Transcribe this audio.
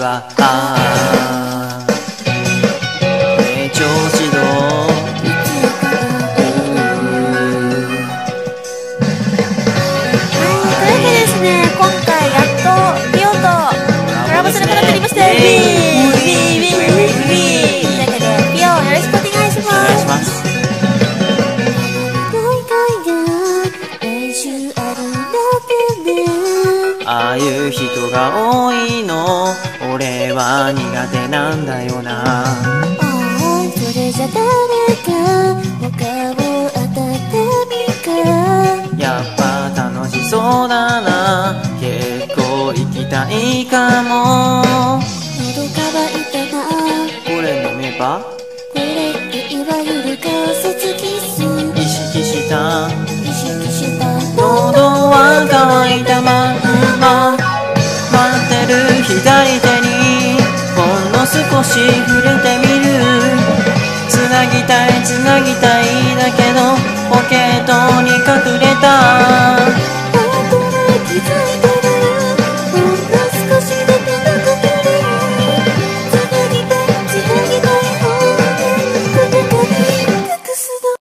は調子どう今回やっとリオとコラボすることになりました。というわけでリオよろしくお願いします。 お願いします。ああいう人が多いの俺は苦手なんだよな。 それじゃ誰か他を当たってみか。 やっぱ楽しそうだな。結構行きたいかも。 喉乾いたな。 これ飲めばこれっていわゆる関節キス。 意識した喉は乾いたまんま待ってる左手にほんの少し触れてみる。つなぎたいだけどポケットに隠れた。 後で気づいた